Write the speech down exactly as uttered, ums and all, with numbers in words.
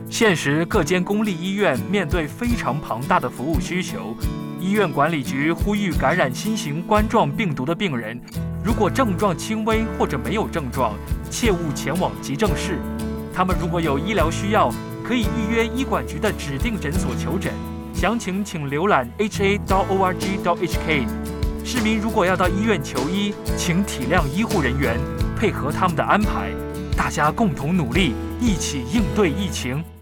现时各间公立医院面对非常庞大的服务需求，医院管理局呼吁感染新型冠状病毒的病人，如果症状轻微或者没有症状，切勿前往急症室。他们如果有医疗需要，可以预约医管局的指定诊所求诊。详情请浏览 h a 点 org 点 h k。市民如果要到医院求医，请体谅医护人员，配合他们的安排，大家共同努力，一起应对疫情。